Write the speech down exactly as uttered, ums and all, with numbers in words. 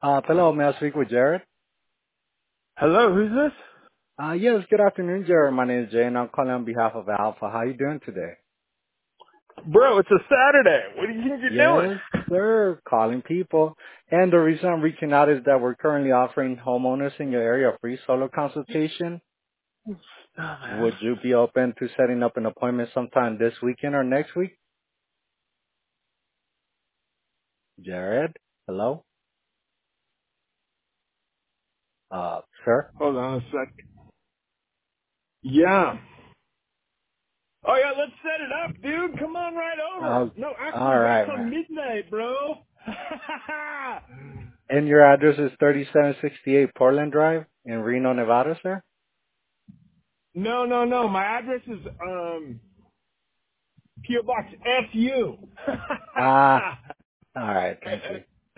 Uh, hello, may I speak with Jared? Hello, who's this? Uh, yes, good afternoon, Jared. My name is Jay, and I'm calling on behalf of Alpha. How you doing today? Bro, it's a Saturday. What do you think you're doing? Yes, sir. Calling people. And the reason I'm reaching out is that we're currently offering homeowners in your area a free solo consultation. Dumbass. Would you be open to setting up an appointment sometime this weekend or next week? Jared? Hello? Uh, sir? Hold on a sec. Yeah. Oh yeah, let's set it up, dude. Come on right over. Uh, No, actually all wait right, till man. midnight, bro. And your address is thirty-seven sixty-eight Portland Drive in Reno, Nevada, sir? no, no, no. My address is um P O Box F U. Ah, all right. Thank you.